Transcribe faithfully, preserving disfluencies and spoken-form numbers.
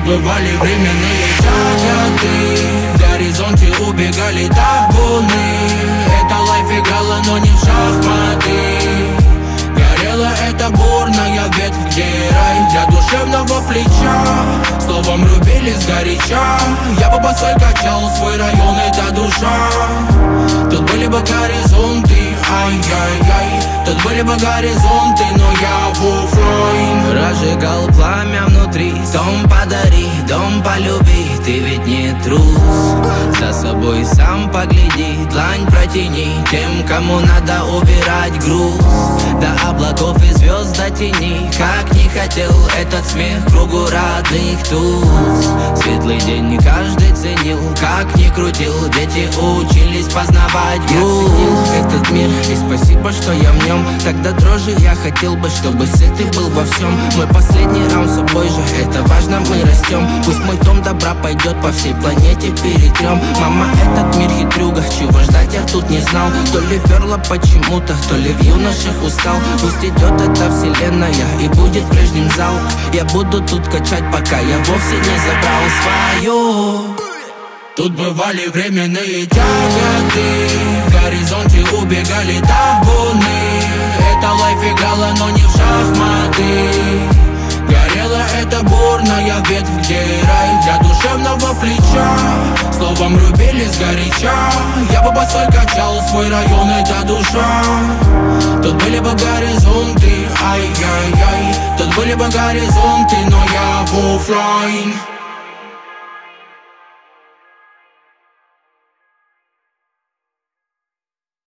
бывали временные тяготы, в горизонте убегали табуны. Это лайф играла, но не в шахматы. Горела эта бурная ветвь, где рай для душевного плеча. Словом рубили сгоряча. Я бы босой качал свой район, это душа. Тут были бы горизонты, ай-яй-яй. Тут были бы горизонты, но я в оффлайн. Разжигал пламя внутри. Дом подари, дом полюби. Ты ведь не трус. За собой сам погляди. Длань протяни тем, кому надо убирать груз. До облаков и звезд дотяни. Как не хотел этот смех кругу родных туз. Светлый день не каждый ценил. Как ни крутил, дети учились познавать груз. Этот мир, и спасибо, что я в нем. Тогда дрожи я хотел бы, чтобы свет ты был во всем. Мой последний раунд с собой же, это важно, мы растем. Пусть мой дом добра пойдет по всей планете, перетрем. Мама, этот мир хитрюга, чего ждать я тут не знал. То ли перла почему-то, то ли в юношах устал. Пусть идет эта вселенная и будет прежним зал. Я буду тут качать, пока я вовсе не забрал свою. Тут бывали временные тяготы, в горизонте убегали табуны. Это лайф играла, но не в шахматы. Горела эта бурная ветвь, где рай для душевного плеча. Словом рубили сгоряча. Я бы босой качал свой район, это душа. Тут были бы горизонты, ай-яй-яй. Тут были бы горизонты, но я в оффлайн.